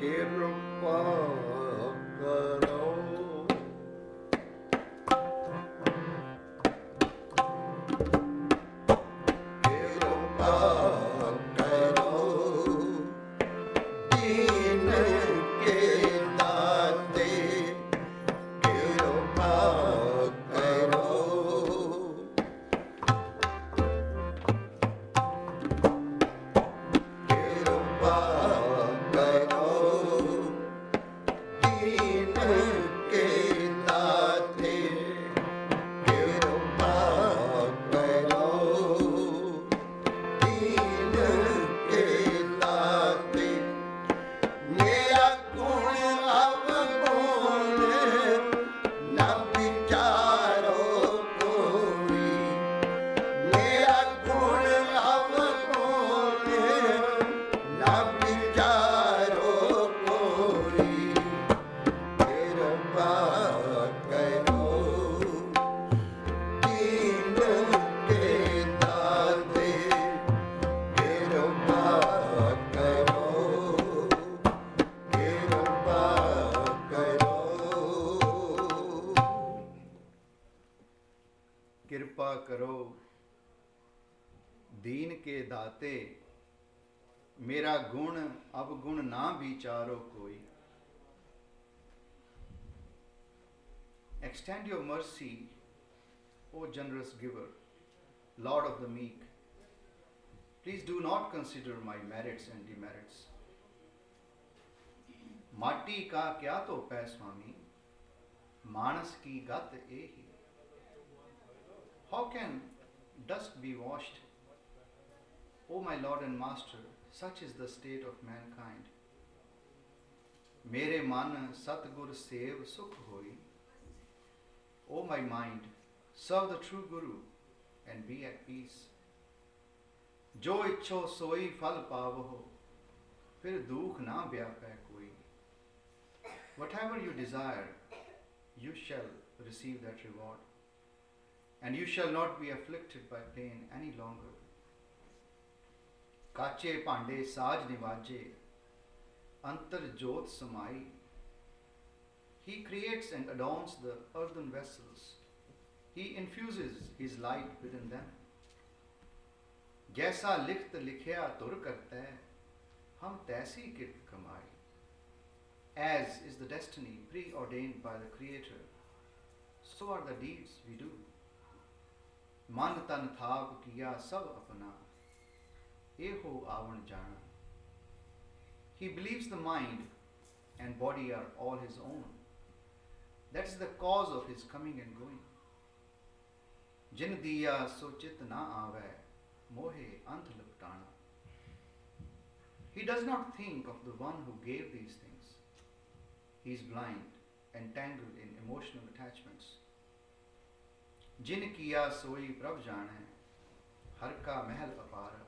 ਕਿਰਪਾ ਕਰੋ दीन के दाते मेरा गुण अवगुण ना विचारो कोई. Extend your mercy, O generous giver, Lord of the meek. Please do not consider my merits and demerits. माटी का क्या तो पै स्वामी, मानस की गत एही. How can dust be washed? O my Lord and Master, such is the state of mankind. मेरे मन सतगुर सेव सुख होई. O my mind, serve the true Guru and be at peace. जो इच्छो सोई फल पावो, फिर दुख ना व्यापै कोई. Whatever you desire, you shall receive that reward, and you shall not be afflicted by pain any longer. काचे भांडे साज निवाजे, अंतर जोत समाई. He creates and adorns the earthen vessels. He infuses his light within them. जैसा लिखत लिखया तुर करता है, हम तैसी कित कमाई. As is the destiny preordained by the Creator, so are the deeds we do. मन तन थाप किया सब अपना, एहो आवन जाना. He believes the mind and body are all his own. That is the cause of his coming and going. जिन दिया सो चित ना आवे, मोहे अंत लपटाना. He does not think of the one who gave these things. He is blind, entangled in emotional attachments. जिन किया सोई प्रभ जाने, हर का महल अपार.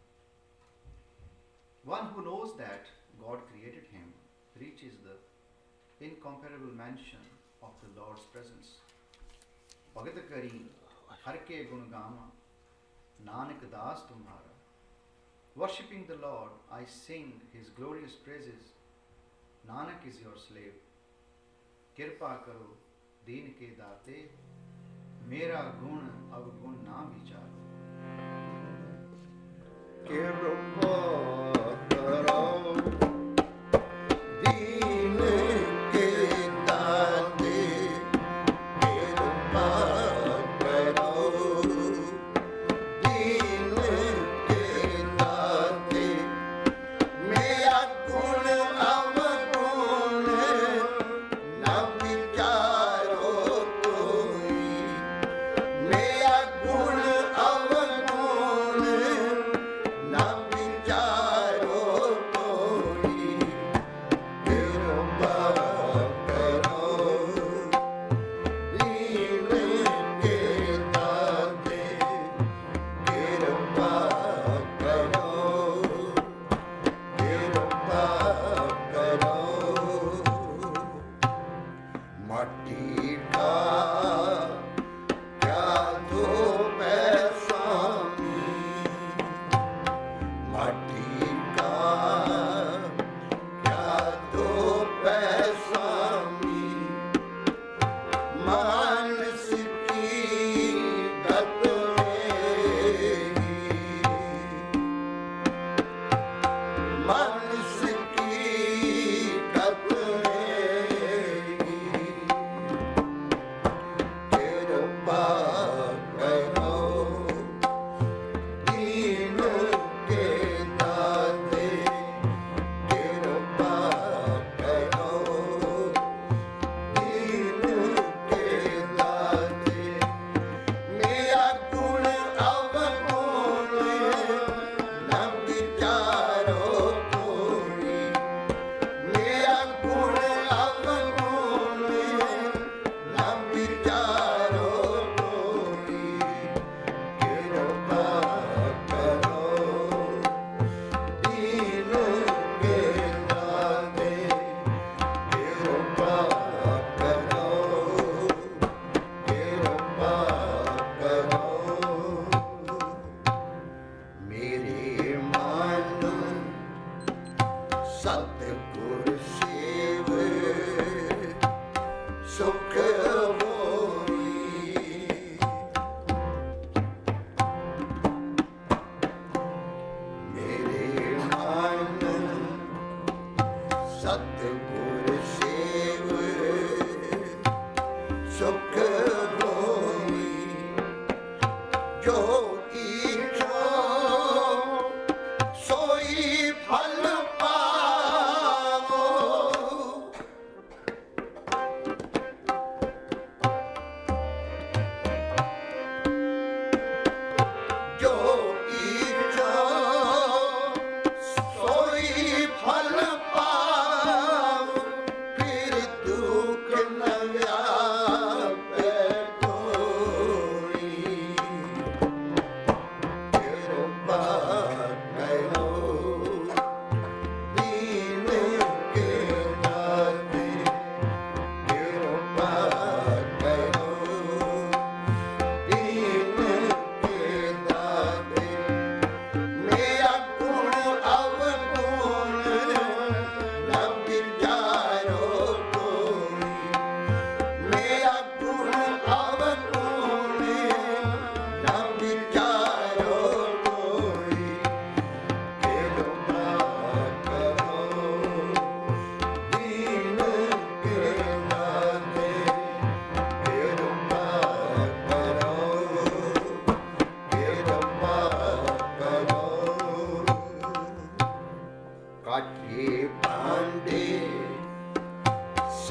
One who knows that God created him reaches the incomparable mansion of the Lord's presence. Bhagat kari har ke gun gama, Nanak das tumhara. Worshipping the Lord, I sing his glorious praises. Nanak is your slave. Kirpa karo deen ke daate, mera gun avgun na vicharo. Kirpa karo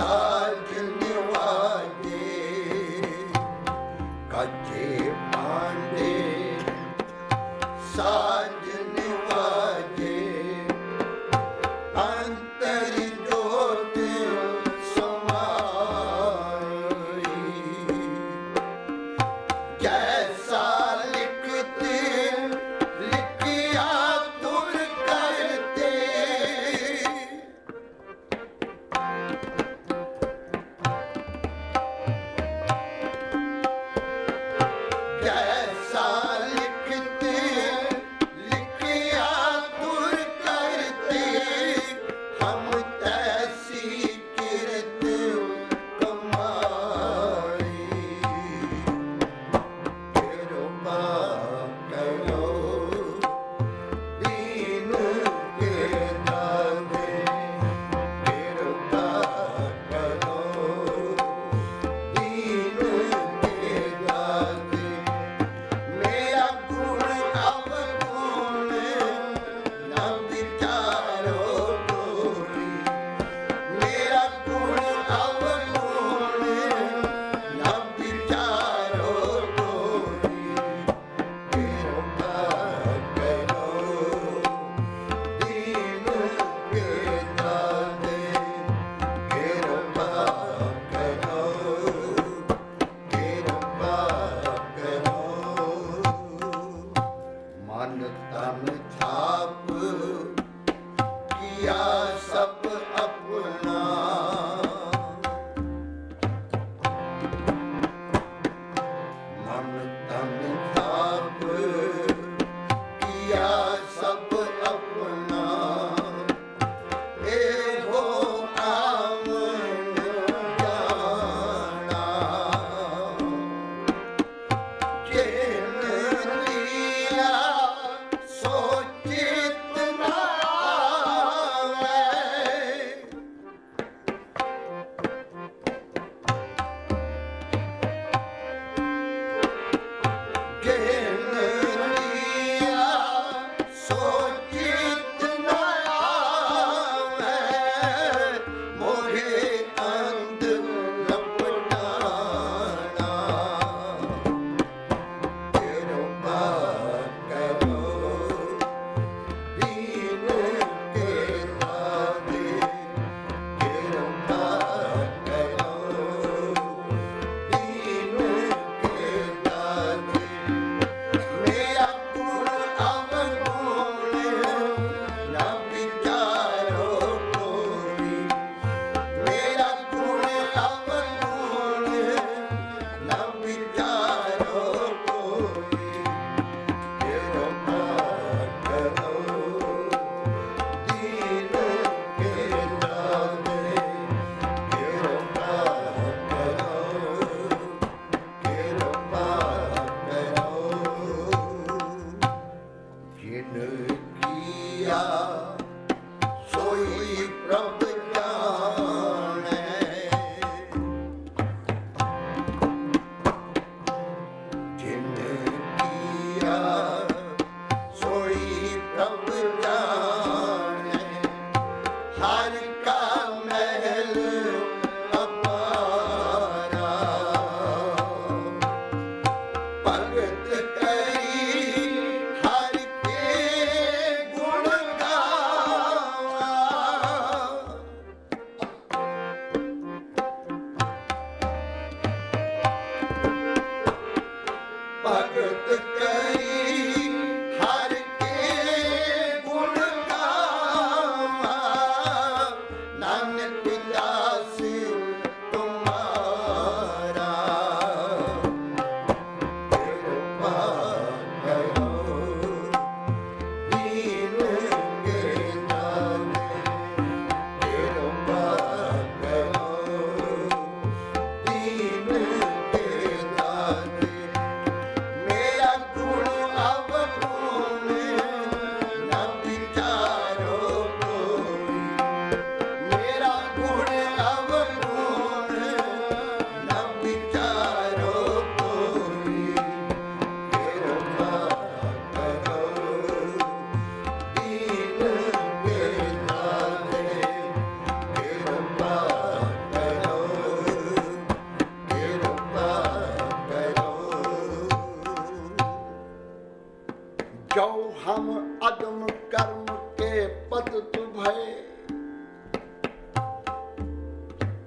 साज निवाजे काचे पांडे साज निवाजे अंतर ज्योत समाई जैसा लिखते लिखिया तुर करते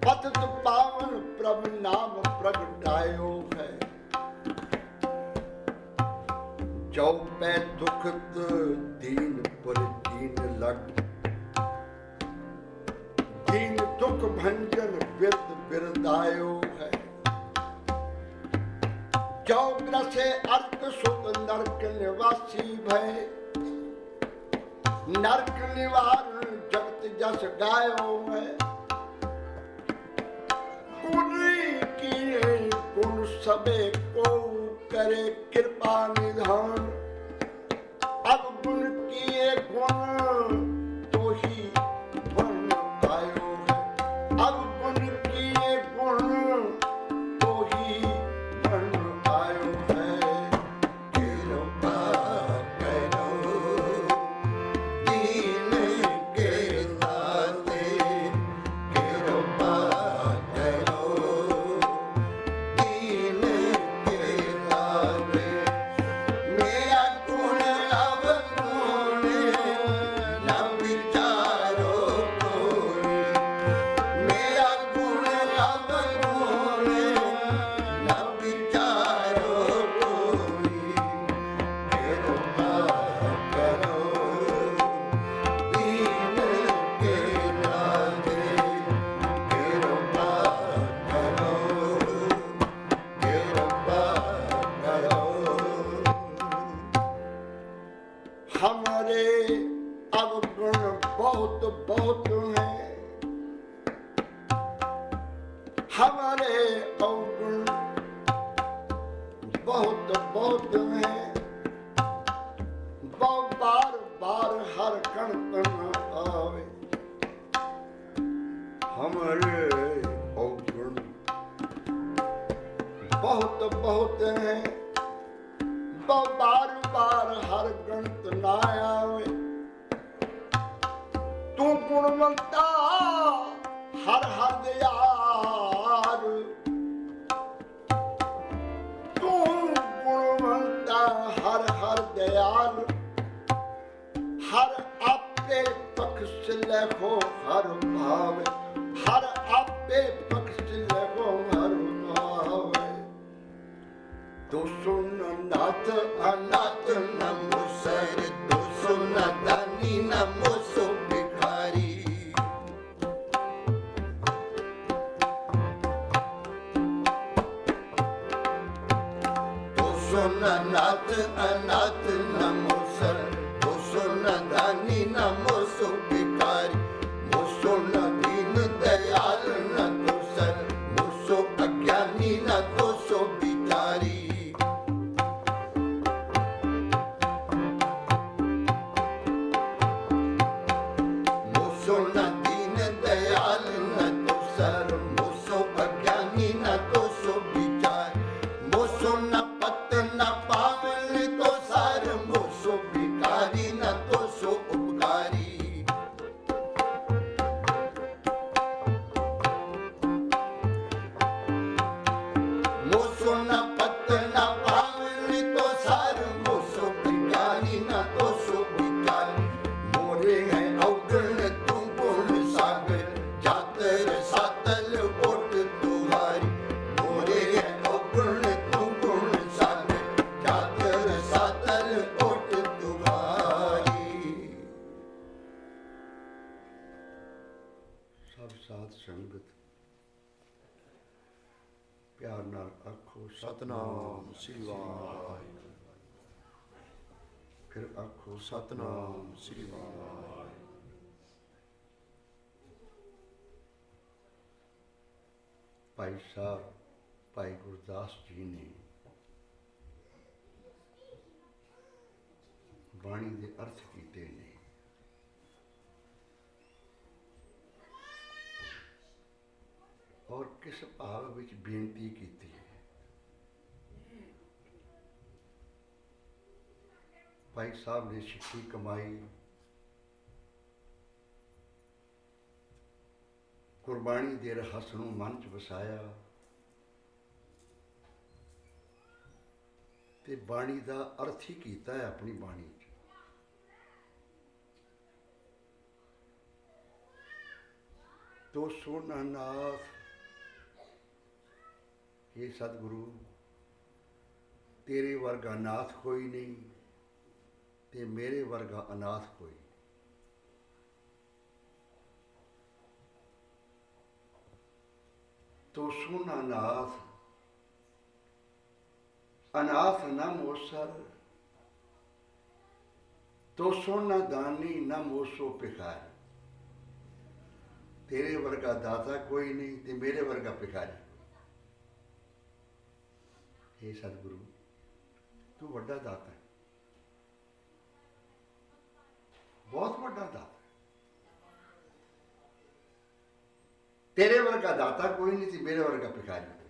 पतित पावन प्रभु नाम प्रगटायो है। जो पै दुखत दीन पर दीन लग, दीन दुख भंजन विरद बिरदायो है। जो ग्रसे अर्क सुत नरक निवासी भय, नरक निवारण जगत जस गायो है। गुण सबे को करे कृपा निधान, अब गुण किए गुण तो ही बन आयो है। अब गुण किए गुण तो ही बन आयो है। कृपा करो दीन के दाते, कृपा करो दीन के दाते। मेरा गुण अवगुण न विचारो कोई, मेरा गुण अवगुण न विचारो कोई। कृपा करो दीन के दाते, कृपा करो, कृपा करो। हमारे अवगुण बहुत बहुत हैं, हमारे अवगुण बहुत बहुत हैं। वो बार बार हर कण तन आवे, हमारे अवगुण बहुत बहुत हैं। वो बार बार हर गणत ना आवे। तू गुणवंता हर हर दयाल, तू गुणवंता हर हर दयाल। हर आपे बख्श लेखो हर भावे, हर आपे बख्श लेखो हर भावे। तो सुन नाथ अनाथ नमो सर, तो सुन दानी नमो सो भिखारी। तो सुन नाथ अनाथ नमो सर, तो सुन दानी नमो सो भिखारी। वो सुन दीन दयाल न तो सर, वो सो अज्ञानी न तो सो बिचारी। मुसो न दीन दयाल न तो सर, मुसो अज्ञानी न तो सो विचार। मुसो न पत न पावन तो सर, मुसो भिखारी न तो सो उपकारी। मुसो न पत न पावन तो सर, मुसो भिखारी न तो सो विचार। मोरे हैं अवगुण तू गुण सागर, जातर सातल ओट तुम्हारी। मोरे हैं अवगुण तू गुण सागर, जातर सातल ओट तुम्हारी। सब साथ संगत प्यार नाल आखो सतनाम श्री वाहिगुरू। फिर आखो सतनाम श्री वाहिगुरू। भाई साहब भाई गुरदास जी ने बाणी के अर्थ कीते ने। और किस भाव विच बेनती कीती है। भाई साहब ने सिक्खी कमाई, गुरबाणी दे रहस नूं मन च वसाया ते बाणी दा अर्थ ही कीता है अपनी बाणी च। तो सोना नाथ हे सतगुरु, तेरे वर्गा नाथ कोई नहीं ते मेरे वर्गा अनाथ कोई। तो सुन अनाथ, अनाथ न मोसर, तो सुन न दानी न मोसो भिखारी। तेरे वर्गा दाता कोई नहीं ते मेरे वर्गा भिखारी। हे सतगुरु, तू वड्डा दाता है, बहुत वड्डा दाता है। तेरे वर्गा दाता कोई नहीं थी, मेरे वर्गा भिखारी कोई।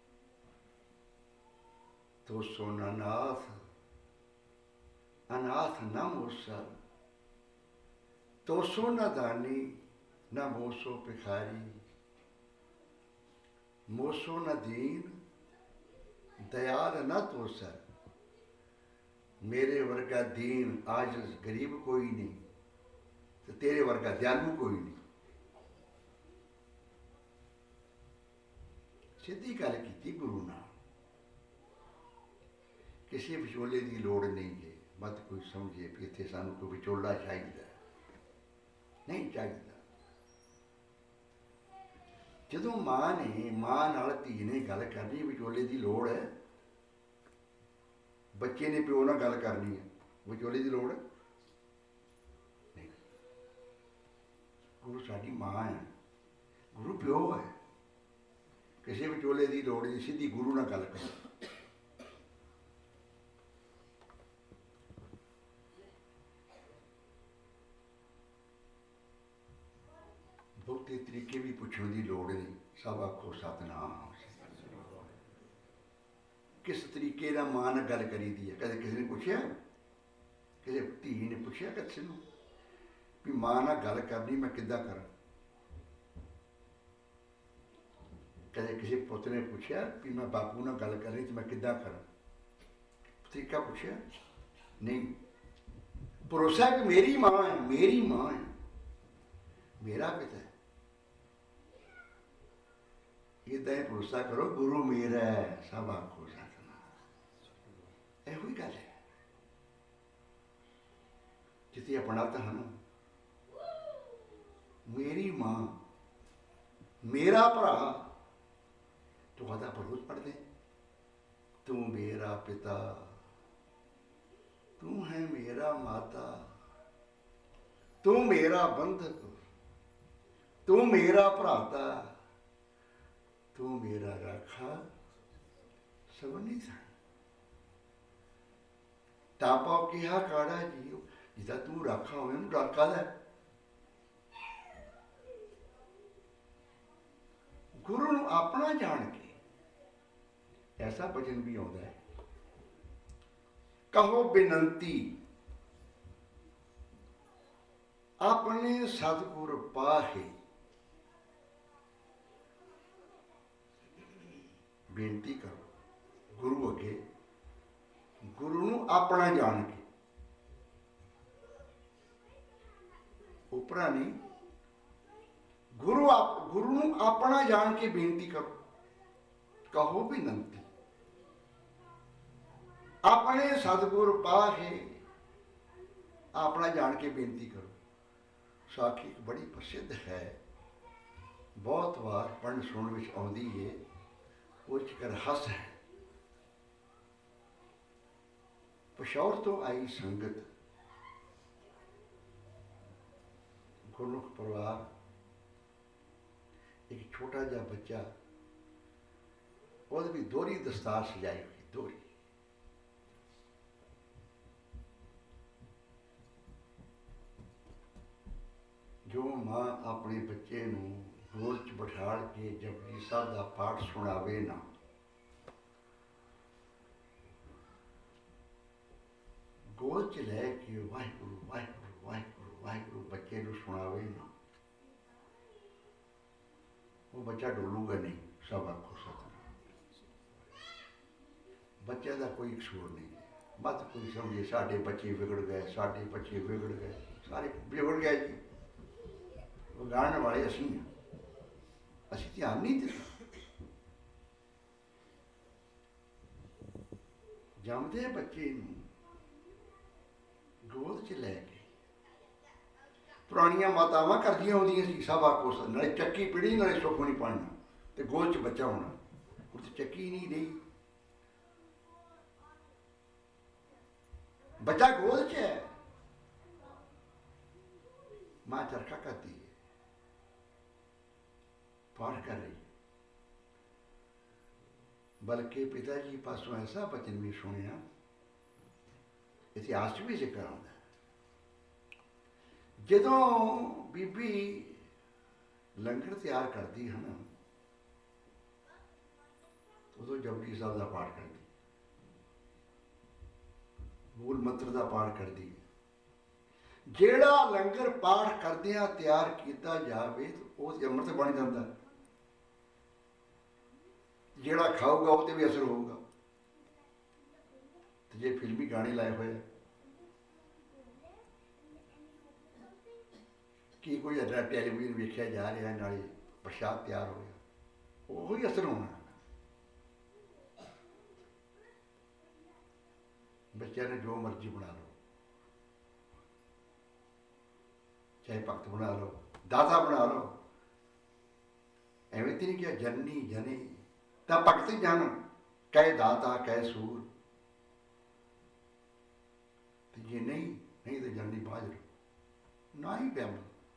तो सुन अनाथ, अनाथ न मोसर, तो सुन न दानी न मोसो भिखारी। मोसो न दीन, दयाल न तोसर। मेरे वर्गा दीन आज गरीब कोई नहीं, तो तेरे वर्गा दयालु कोई नहीं। सीधी गल की गुरु नाल, किसी विचोले की लोड़ नहीं है। मत कोई समझे भी इत्थे सानू कोई विचोला चाहिए, नहीं चाहिए। जदों मां ने मां नाल धी ने गल करनी, विचोले की लोड़ है। बच्चे ने प्यो नाल गल करनी है, विचोले की लोड़ नहीं। गुरु साडी मां है, गुरु प्यो है। किसी विचोले की लोड़ नहीं, सीधी गुरु नाल गल कर। बहुते तरीके भी पूछने की लोड़ नहीं, सब आखो सतनाम। किस तरीके ना मां नाल गल करी दी है? कदे किसी ने पूछया, किसी धी ने पूछया किसी नूं भी मां नाल गल करनी मैं किद्दां करां? कदे किसी पुत ने पूछया भी मैं बापू नाल गल करनी तो मैं किद्दां करां? तरीका पूछया नहीं। भरोसा कि मेरी मां है, मेरी मां है, मेरा पिता है। इदा ही भरोसा करो, गुरु मेरा है, सब आखो सतनाम। यही गल है। जिथे अपना धन, मेरी मां, मेरा भरा, तो कहता बहुत पढ़ते, तू मेरा पिता, तू है मेरा माता, तू मेरा बंधक, तू मेरा भराता, तू मेरा राखा सबनी था। टापा कहा काड़ा जी, जिदा तू राखा हो राखा है। गुरु नूं अपना जान के ऐसा वचन भी आता है, कहो बेनंती अपने सतगुर पाहे। बेनती करो गुरु अगे, गुरु नूं अपना जान के, उपरा नहीं। गुरु नूं अपना जान के बेनती करो। कहो बेनंती अपने सतगुर पाहे, अपना जान के बेनती करो। साखी एक बड़ी प्रसिद्ध है, बहुत बार पढ़न सुनन विच आउंदी है। वो कर हस है। पशौर तो आई संगत, गुरमुख परिवार, एक छोटा जा बच्चा, और भी दोहरी दस्तार सजाई हुई, दोहरी। जो मां अपने बच्चे नूं गोद च बिठा के जपजी साहब का पाठ सुनावे ना, गोद च लैके वाहिगुरु वाहिगुरु वाहिगुरु वाहिगुरु बच्चे नूं सुनावे ना, वो बच्चा डोलूगा नहीं। सब आखो सतनाम। बच्चे का कोई कसूर नहीं है। मत कोई समझे साडे बच्चे बिगड़ गए, साडे बच्चे बिगड़ गए, सारे बिगड़ गए जी। बिगाड़न वाले असीं हाँ, असीं ध्यान नहीं देते। ਜੰਮਦੇ ਬੱਚੇ ਨੂੰ ਗੋਦ 'ਚ ਲੈ ਕੇ ਪੁਰਾਣੀਆਂ ਮਾਤਾਵਾਂ ਕਰਦੀਆਂ ਹੁੰਦੀਆਂ ਸੀ, ਸਭ ਆਖੋ ਨਾਲੇ ਚੱਕੀ ਪੀੜੀ ਨਾਲੇ ਸੁੱਖ ਨਹੀਂ ਪਾਉਣਾ ਤੇ ਗੋਦ 'ਚ ਬੱਚਾ ਹੋਣਾ। ਹੁਣ ਤੇ ਚੱਕੀ ਨਹੀਂ ਰਹੀ, ਬੱਚਾ ਗੋਦ 'ਚ ਹੈ, ਮਾਂ ਚਰਖਾ ਕਰਦੀ ਹੈ, ਪਾਠ ਕਰ ਰਹੀ। ਬਲਕਿ ਪਿਤਾ ਜੀ ਪਾਸੋਂ ਐਸਾ ਬਚਨ ਵੀ ਸੁਣਿਆ, ਇਤਿਹਾਸ 'ਚ ਵੀ ਜ਼ਿਕਰ ਆਉਂਦਾ, ਜਦੋਂ ਬੀਬੀ ਲੰਗਰ ਤਿਆਰ ਕਰਦੀ ਹੈ ਨਾ, ਉਦੋਂ ਜਪਜੀ ਸਾਹਿਬ ਦਾ ਪਾਠ ਕਰਦੀ, ਮੂਲ ਮੰਤਰ ਦਾ ਪਾਠ ਕਰਦੀ। ਜਿਹੜਾ ਲੰਗਰ ਪਾਠ ਕਰਦਿਆਂ ਤਿਆਰ ਕੀਤਾ ਜਾਵੇ ਉਹ ਤੇ ਅੰਮ੍ਰਿਤ ਬਣ ਜਾਂਦਾ, ਜਿਹੜਾ ਖਾਊਗਾ ਉਹ ਤੇ ਵੀ ਅਸਰ ਹੋਊਗਾ। ਤੇ ਜੇ ਫਿਲਮੀ ਗਾਣੇ ਲਾਏ ਹੋਏ ਕੀ ਕੋਈ ਅਜਾ ਟੈਲੀਵਿਜ਼ਨ ਵੇਖਿਆ ਜਾ ਰਿਹਾ ਨਾਲੇ ਪ੍ਰਸ਼ਾਦ ਤਿਆਰ ਹੋ ਗਿਆ, ਉਹੀ ਅਸਰ ਹੋਣਾ। ਬੱਚਿਆਂ ਨੇ ਜੋ ਮਰਜ਼ੀ ਬਣਾ ਲਓ, ਚਾਹੇ ਭਗਤ ਬਣਾ ਲਓ, ਦਾਦਾ ਬਣਾ ਲਓ, ਐਵੇਂ ਤੇ ਨਹੀਂ ਕਿਹਾ ਜਨਨੀ ਜਨੇ ਤਾਂ ਭਗਤ ਜਨ ਕਹਿ ਦਾਤਾ ਕਹਿ ਸੂਰ, ਤੇ ਜੇ ਨਹੀਂ ਤੇ ਜਨਨੀ ਬਾਜਰ ਨਾ ਹੀ ਪਿਆ।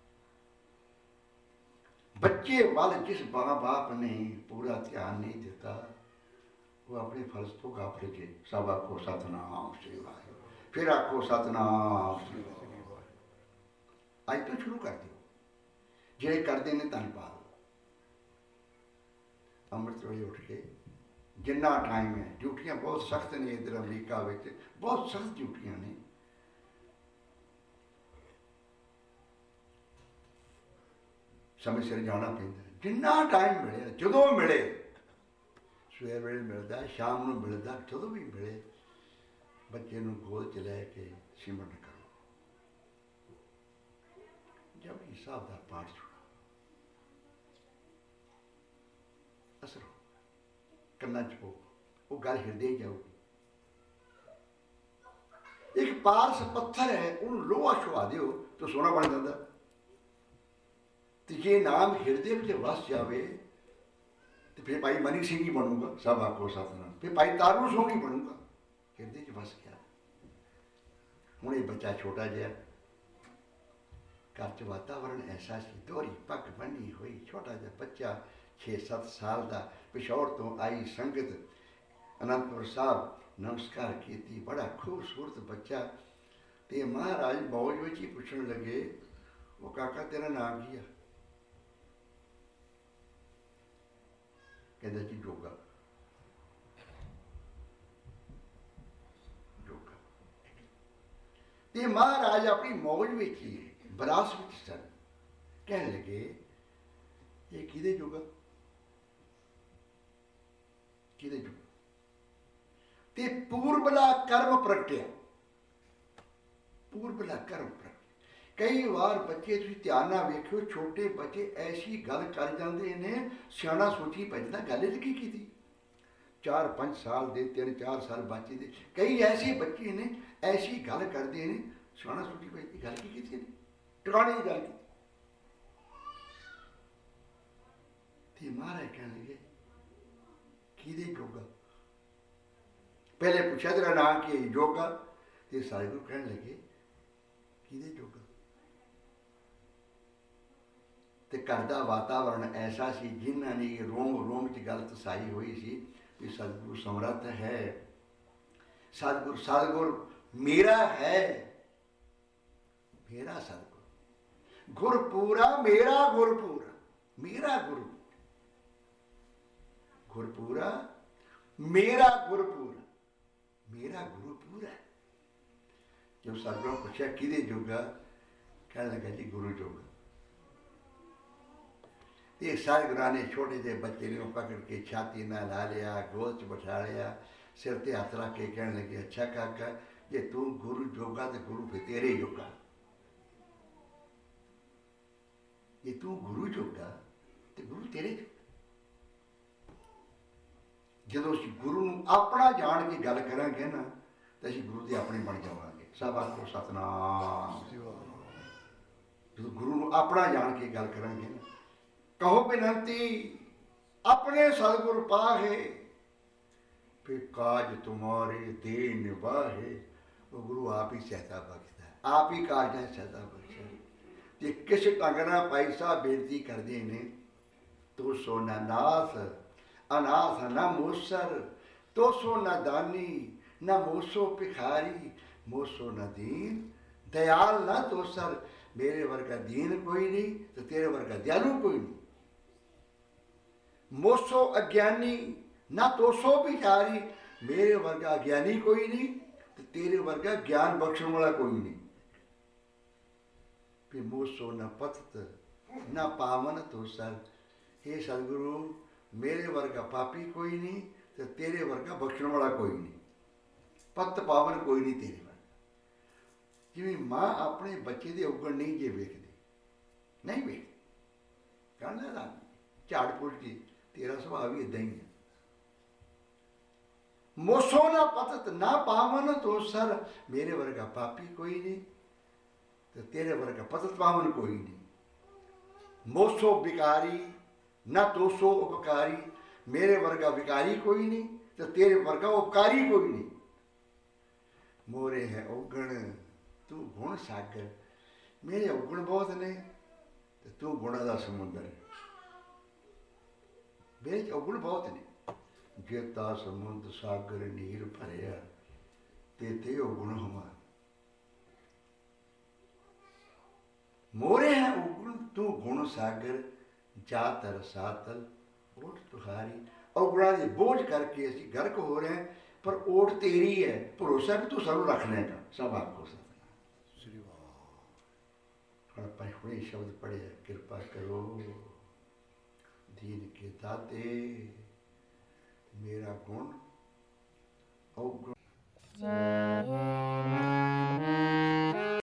ਬੱਚੇ ਵੱਲ ਜਿਸ ਮਾਂ ਬਾਪ ਨੇ ਪੂਰਾ ਧਿਆਨ ਨਹੀਂ ਦਿੱਤਾ, ਉਹ ਆਪਣੇ ਫਰਜ਼ ਤੋਂ ਗਾਫਲ ਜੇ। ਸਭ ਆਖੋ ਸਤਨਾਮ ਸ੍ਰੀ ਵਾਹਿਗੁਰੂ, ਫਿਰ ਆਖੋ ਸਤਨਾਮ ਸ੍ਰੀ ਵਾਹਿਗੁਰੂ। ਅੱਜ ਤੋਂ ਸ਼ੁਰੂ ਕਰ ਦਿਓ, ਜਿਹੜੇ ਕਰਦੇ ਨੇ ਧੰਨਵਾਦ। ਅੰਮ੍ਰਿਤ ਵੇਲੇ ਉੱਠ ਕੇ ਜਿੰਨਾ ਟਾਈਮ ਹੈ, ਡਿਊਟੀਆਂ ਬਹੁਤ ਸਖਤ ਨੇ ਇੱਧਰ ਅਮਰੀਕਾ ਵਿੱਚ, ਬਹੁਤ ਸਖਤ ਡਿਊਟੀਆਂ ਨੇ। ਸਮੇਂ ਸਿਰ ਜਾਣਾ ਪੈਂਦਾ, ਜਿੰਨਾ ਟਾਈਮ ਮਿਲੇ, ਜਦੋਂ ਮਿਲੇ, ਸਵੇਰ ਵੇਲੇ ਮਿਲਦਾ, ਸ਼ਾਮ ਨੂੰ ਮਿਲਦਾ, ਜਦੋਂ ਵੀ ਮਿਲੇ, ਬੱਚੇ ਨੂੰ ਗੋਦ 'ਚ ਲੈ ਕੇ ਸਿਮਰਨ ਕਰੋ। ਜਪਜੀ ਸਾਹਿਬ ਦਾ ਪਾਠ ਸੁਣੋ, ਅਸਰ ਹੋ ਕੰਨਾਂ 'ਚ ਪੋ, ਉਹ ਗੱਲ ਹਿਰਦੇ ਜਾਊਗੀ। ਇੱਕ ਪਾਰਸ ਪੱਥਰ ਹੈ, ਉਹਨੂੰ ਲੋਹਾ ਛੁਆ ਦਿਓ ਤਾਂ ਸੋਨਾ ਬਣ ਜਾਂਦਾ। ਤੇ ਜੇ ਨਾਮ ਹਿਰਦੇ ਵਿੱਚ ਵਸ ਜਾਵੇ ਤੇ ਫਿਰ ਭਾਈ ਮਨੀ ਸਿੰਘ ਹੀ ਬਣੂਗਾ। ਸਭ ਆਖੋ ਸਤਨਾਮ। ਫਿਰ ਭਾਈ ਤਾਰੂ ਸਿੰਘ ਹੀ ਬਣੂਗਾ, ਹਿਰਦੇ 'ਚ ਵਸ ਗਿਆ। ਹੁਣ ਇਹ ਬੱਚਾ ਛੋਟਾ ਜਿਹਾ, ਘਰ 'ਚ ਵਾਤਾਵਰਨ ਐਸਾ ਸੀ, ਦੋਹਰੀ ਪੱਗ ਬੰਨੀ ਹੋਈ, ਛੋਟਾ ਜਿਹਾ ਬੱਚਾ 6-7 ਸਾਲ ਦਾ, ਪਿਸ਼ੌਰ ਤੋਂ ਆਈ ਸੰਗਤ ਅਨੰਦਪੁਰ ਸਾਹਿਬ ਨਮਸਕਾਰ ਕੀਤੀ, ਬੜਾ ਖੂਬਸੂਰਤ ਬੱਚਾ। ਤੇ ਮਹਾਰਾਜ ਮੌਜ ਵਿੱਚ ਹੀ ਪੁੱਛਣ ਲੱਗੇ, ਉਹ ਕਾਕਾ ਤੇਰਾ ਨਾਮ ਕੀ ਆ? ਕਹਿੰਦਾ ਜੀ ਜੋਗਾ। ਜੋਗਾ। ਤੇ ਮਹਾਰਾਜ ਆਪਣੀ ਮੌਜ ਵਿੱਚ ਹੀ ਬਰਾਸ ਵਿੱਚ ਸਨ, ਕਹਿਣ ਲੱਗੇ ਇਹ ਕਿਹਦੇ ਜੋਗਾ? ਕਿਹਦੇ ਜੋਗਾ? ਤੇ ਪੂਰਬਲਾ ਕਰਮ ਪ੍ਰਗਟਿਆ, ਪੂਰਬਲਾ ਕਰਮ ਪ੍ਰਗਟਿਆ। ਕਈ ਵਾਰ ਬੱਚੇ ਤੁਸੀਂ ਧਿਆਨ ਨਾਲ ਵੇਖਿਓ, ਛੋਟੇ ਬੱਚੇ ਐਸੀ ਗੱਲ ਕਰ ਜਾਂਦੇ ਨੇ, ਸਿਆਣਾ ਸੋਚੀ ਪੈ ਜਾਂਦਾ ਗੱਲ ਇਹ ਕੀ ਕੀਤੀ। 4-5 ਸਾਲ ਦੇ, 3-4 ਸਾਲ ਬੱਚੇ ਦੇ ਕਈ ਐਸੇ ਬੱਚੇ ਨੇ, ਐਸੀ ਗੱਲ ਕਰਦੇ ਨੇ, ਸਿਆਣਾ ਸੋਚੀ ਪੈ ਜਾਂਦੀ ਗੱਲ ਕੀ ਕੀਤੀ ਨੇ, ਟਿਕਾਣੇ ਦੀ ਗੱਲ ਕੀਤੀ। ਤੇ ਮਹਾਰਾਜ ਕਹਿਣ ਲੱਗੇ ਕਿਹਦੇ ਜੋਗਾ? ਪਹਿਲੇ ਪੁੱਛਿਆ ਤੇਰਾ ਨਾਂ ਕੀ ਹੈ? ਜੋਗਾ। ਤੇ ਸਾਰੇ ਗੁਰੂ ਕਹਿਣ ਲੱਗੇ ਕਿਹਦੇ ਜੋਗਾ? ਤੇ ਘਰ ਦਾ ਵਾਤਾਵਰਨ ਐਸਾ ਸੀ, ਜਿਨ੍ਹਾਂ ਨੇ ਰੋਮ ਰੋਮ 'ਚ ਗੱਲ ਤਸਾਈ ਹੋਈ ਸੀ ਵੀ ਸਤਿਗੁਰੂ ਸਮਰੱਥ ਹੈ, ਸਤਿਗੁਰ ਸਤਿਗੁਰ ਮੇਰਾ ਹੈ, ਮੇਰਾ ਸਤਿਗੁਰ ਗੁਰਪੂਰਾ, ਮੇਰਾ ਗੁਰਪੂਰਾ, ਮੇਰਾ ਗੁਰੂ ਗੁਰਪੂਰਾ, ਮੇਰਾ ਗੁਰਪੂਰਾ, ਮੇਰਾ ਗੁਰਪੂਰਾ। ਜਦ ਸਤਿਗੁਰੂ ਪੁੱਛਿਆ ਕਿਹਦੇ ਜੋਗਾ? ਕਹਿਣ ਲੱਗਾ ਜੀ ਗੁਰੂ ਜੋਗਾ। ਤੇ ਸਾਰੇ ਗੁਰਾਂ ਨੇ ਛੋਟੇ ਜਿਹੇ ਬੱਚੇ ਨੂੰ ਪਕੜ ਕੇ ਛਾਤੀ ਨਾਲ ਲਾ ਲਿਆ, ਗੋਦ 'ਚ ਬਿਠਾ ਲਿਆ, ਸਿਰ ਤੇ ਹੱਥ ਰੱਖ ਕੇ ਕਹਿਣ ਲੱਗੇ ਅੱਛਾ ਕਾਕਾ, ਜੇ ਤੂੰ ਗੁਰੂ ਜੋਗਾ ਤੇ ਗੁਰੂ ਫਿਰ ਤੇਰੇ ਜੋਗਾ। ਜੇ ਤੂੰ ਗੁਰੂ ਜੋਗਾ ਤੇ ਗੁਰੂ ਤੇਰੇ ਜੋਗਾ। ਜਦੋਂ ਅਸੀਂ ਗੁਰੂ ਨੂੰ ਆਪਣਾ ਜਾਣ ਕੇ ਗੱਲ ਕਰਾਂਗੇ ਨਾ ਤਾਂ ਅਸੀਂ ਗੁਰੂ ਦੇ ਆਪਣੇ ਬਣ ਜਾਵਾਂਗੇ। ਸਭ ਆਖੋ ਸਤਨਾਮ। ਜਦੋਂ ਗੁਰੂ ਨੂੰ ਆਪਣਾ ਜਾਣ ਕੇ ਗੱਲ ਕਰਾਂਗੇ ਨਾ, ਕਹੋ ਬੇਨੰਤੀ ਆਪਣੇ ਸਤਿਗੁਰ ਪਾਹੇ, ਫਿਰ ਕਾਜ ਤੁਮਾਰੇ ਦੇ ਨਿਵਾਹੇ। ਉਹ ਗੁਰੂ ਆਪ ਹੀ ਸਹਾਇਤਾ ਬਖਸ਼ਦਾ, ਆਪ ਹੀ ਕਾਰਜਾਂ ਸਹਾਇਤਾ ਬਖਸ਼ਦਾ। ਤੇ ਕਿਸ ਢੰਗ ਨਾਲ ਭਾਈ ਸਾਹਿਬ ਬੇਨਤੀ ਕਰਦੇ ਨੇ, ਤੋ ਸੋ ਨਾ ਨਾਥ ਅਨਾਥ ਨਾ ਮੂਸਰ, ਤੋ ਸੋ ਨਾ ਦਾਨੀ ਨਾ ਮੋਸੋ ਭਿਖਾਰੀ, ਮੋਸੋ ਨਾ ਦੀਨ ਦਇਆਲ ਨਾ ਤੋਸਰ। ਮੇਰੇ ਵਰਗਾ ਦੀਨ ਕੋਈ ਨਹੀਂ ਤੇ ਤੇਰੇ ਵਰਗਾ ਦਿਆਲੂ ਕੋਈ ਨਹੀਂ। ਮੋਸੋ ਅਗਿਆਨੀ ਨਾ ਤੋਸੋ ਭਿਖਾਰੀ, ਮੇਰੇ ਵਰਗਾ ਗਿਆਨੀ ਕੋਈ ਨਹੀਂ ਤੇ ਤੇਰੇ ਵਰਗਾ ਗਿਆਨ ਬਖਸ਼ਣ ਵਾਲਾ ਕੋਈ ਨਹੀਂ। ਫਿਰ ਮੋਸੋ ਨਾ ਪਤਤ ਨਾ ਪਾਵਨ ਤੋਸਰ, हे ਸਤਿਗੁਰੂ ਮੇਰੇ ਵਰਗਾ ਪਾਪੀ ਕੋਈ ਨਹੀਂ ਤੇ ਤੇਰੇ ਵਰਗਾ ਬਖਸ਼ਣ ਵਾਲਾ ਕੋਈ ਨਹੀਂ। ਪੱਤ ਪਾਵਨ ਕੋਈ ਨਹੀਂ ਤੇਰੇ ਵਰਗਾ। ਜਿਵੇਂ ਮਾਂ ਆਪਣੇ ਬੱਚੇ ਦੇ ਉਗਣ ਨਹੀਂ ਜੇ ਵੇਖਦੀ, ਨਹੀਂ ਵੇਖਦੀ, ਕਹਿੰਦਾ ਨਾ ਝਾੜ ਪੁੱਟ ਕੇ, ਤੇਰਾ ਸੁਭਾਅ ਵੀ ਇਦਾਂ ਹੀ ਹੈ। ਮੋਸੋ ਨਾ ਪਤਤ ਨਾ ਪਾਵਨ ਤੋਸਰ, ਮੇਰੇ ਵਰਗਾ ਪਾਪੀ ਕੋਈ ਨਹੀਂ ਤੇ ਤੇਰੇ ਵਰਗਾ ਪਤਤ ਪਾਵਨ ਕੋਈ ਨਹੀਂ। ਮੋਸੋ ਵਿਕਾਰੀ ਨਾ ਤੋਸੋ ਉਪਕਾਰੀ, ਮੇਰੇ ਵਰਗਾ ਵਿਕਾਰੀ ਕੋਈ ਨਹੀਂ ਤੇ ਤੇਰੇ ਵਰਗਾ ਉਪਕਾਰੀ ਕੋਈ ਨਹੀਂ। ਮੋਰੇ ਹੈ ਔਗਣ ਤੂੰ ਗੁਣ ਸਾਗਰ, ਮੇਰੇ ਔਗਣ ਬਹੁਤ ਨੇ ਤੇ ਤੂੰ ਗੁਣਾਂ ਦਾ ਸਮੁੰਦਰ। ਮੇਰੇ 'ਚ ਔਗਣ ਬਹੁਤ ਨੇ, ਜੇਤਾ ਸਮੁੰਦ ਸਾਗਰ ਨੀਰ ਭਰਿਆ, ਤੇ ਔਗਣ ਹਮਾਰ। ਮੋਰੇ ਹੈ ਔਗਣ ਤੂੰ ਗੁਣ ਸਾਗਰ, ਜਾਤਰ ਸਾਤਲ ਓਟ ਤੁਹਾਰੀ। ਔਗਣਾਂ ਦੇ ਬੋਝ ਕਰਕੇ ਅਸੀਂ ਗਰਕ ਹੋ ਰਹੇ ਹਾਂ, ਪਰ ਓਟ ਤੇਰੀ ਹੈ, ਭਰੋਸਾ ਵੀ ਤੂੰ ਸਾਨੂੰ ਰੱਖ ਲਏਗਾ। ਸਭ ਆਪਕੋ ਸਤਿਨਾਮ। ਹੁਣ ਆਪਾਂ ਹੁਣੇ ਸ਼ਬਦ ਪੜ੍ਹਿਆ, ਕਿਰਪਾ ਕਰੋ ਦੀਨ ਕੇ ਦਾਤੇ, ਮੇਰਾ ਗੁਣ ਔਗਣ